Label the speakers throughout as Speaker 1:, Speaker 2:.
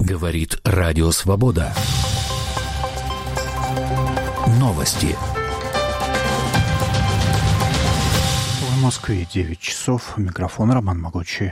Speaker 1: Говорит Радио Свобода. Новости.
Speaker 2: В Москве 9 часов. Микрофон Роман Могучий.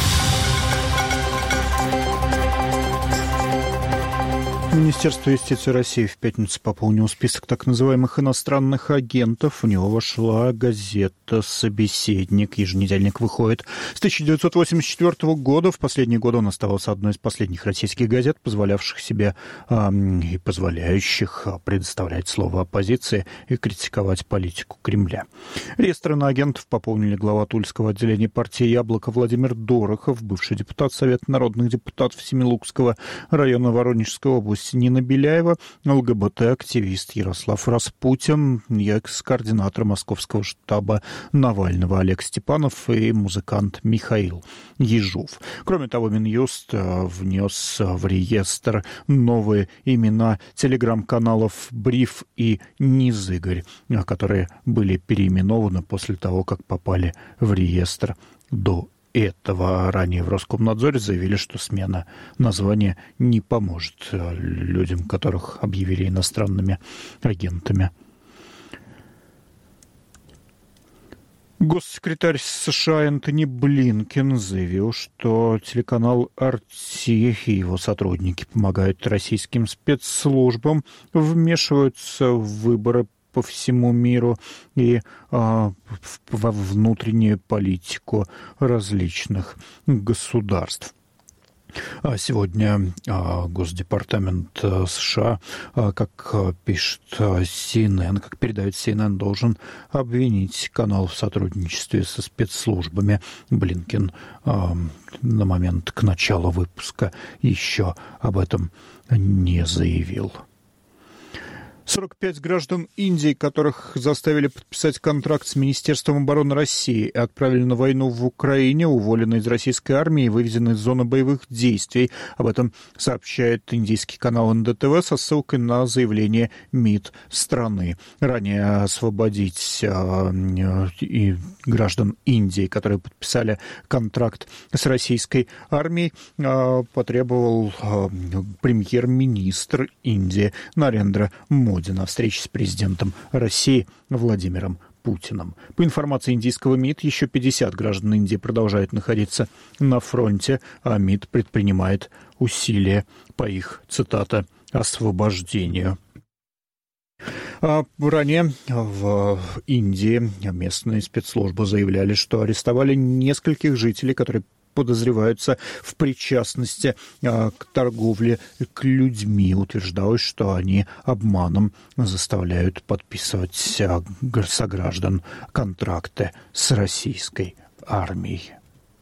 Speaker 2: Министерство юстиции России в пятницу пополнило список так называемых иностранных агентов. В него вошла газета «Собеседник». Еженедельник выходит с 1984 года. В последние годы он оставался одной из последних российских газет, позволявших себе и позволяющих предоставлять слово оппозиции и критиковать политику Кремля. Реестр иноагентов пополнили глава Тульского отделения партии «Яблоко» Владимир Дорохов, бывший депутат Совета народных депутатов Семилукского района Воронежской области Нина Беляева, ЛГБТ-активист Ярослав Распутин, экс-координатор московского штаба Навального Олег Степанов и музыкант Михаил Ежов. Кроме того, Минюст внес в реестр новые имена телеграм-каналов «Бриф» и «Низыгорь», которые были переименованы после того, как попали в реестр до этого. Ранее в Роскомнадзоре заявили, что смена названия не поможет людям, которых объявили иностранными агентами. Госсекретарь США Энтони Блинкен заявил, что телеканал RT и его сотрудники помогают российским спецслужбам, вмешиваются в выборы по всему миру и во внутреннюю политику различных государств. Сегодня Госдепартамент США, как пишет CNN, как передает CNN, должен обвинить канал в сотрудничестве со спецслужбами. Блинкен на момент к началу выпуска еще об этом не заявил. 45 граждан Индии, которых заставили подписать контракт с Министерством обороны России и отправили на войну в Украине, уволены из российской армии и вывезены из зоны боевых действий. Об этом сообщает индийский канал НДТВ со ссылкой на заявление МИД страны. Ранее освободить и граждан Индии, которые подписали контракт с российской армией, потребовал премьер-министр Индии Нарендра Моди на встрече с президентом России Владимиром Путиным. По информации индийского МИД, еще 50 граждан Индии продолжают находиться на фронте, а МИД предпринимает усилия по их, цитата, освобождению. Ранее в Индии местные спецслужбы заявляли, что арестовали нескольких жителей, которые подозреваются в причастности к торговле к людьми. Утверждалось, что они обманом заставляют подписывать сограждан контракты с российской армией.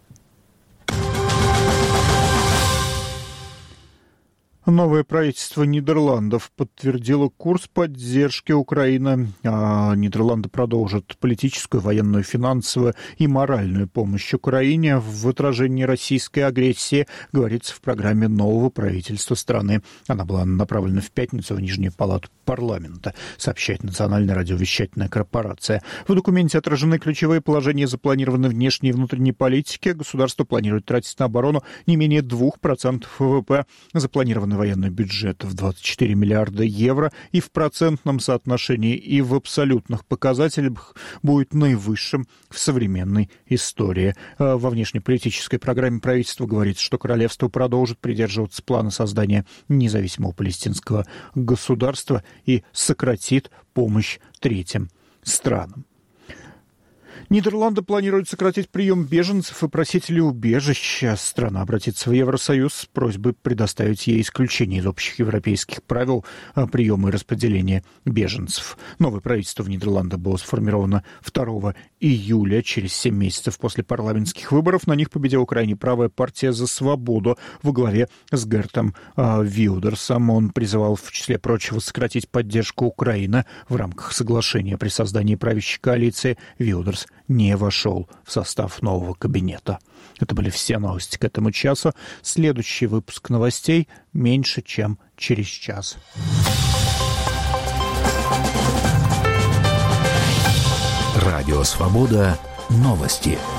Speaker 2: Новое правительство Нидерландов подтвердило курс поддержки Украины. Нидерланды продолжат политическую, военную, финансовую и моральную помощь Украине в отражении российской агрессии, говорится в программе нового правительства страны. Она была направлена в пятницу в Нижнюю палату парламента, сообщает Национальная радиовещательная корпорация. В документе отражены ключевые положения запланированной внешней и внутренней политики. Государство планирует тратить на оборону не менее 2% ВВП. Запланированный военный бюджет в 24 миллиарда евро и в процентном соотношении, и в абсолютных показателях будет наивысшим в современной истории. Во внешнеполитической программе правительства говорится, что королевство продолжит придерживаться плана создания независимого палестинского государства и сократит помощь третьим странам. Нидерланды планируют сократить прием беженцев и просителей убежища. Страна обратится в Евросоюз с просьбой предоставить ей исключение из общих европейских правил приема и распределения беженцев. Новое правительство в Нидерландах было сформировано 2 июля, через 7 месяцев после парламентских выборов. На них победила крайне правая партия «За свободу» во главе с Гертом Вилдерсом. Он призывал, в числе прочего, сократить поддержку Украины в рамках соглашения при создании правящей коалиции. Вилдерс не вошел в состав нового кабинета. Это были все новости к этому часу. Следующий выпуск новостей меньше, чем через час.
Speaker 1: Радио «Свобода». Новости.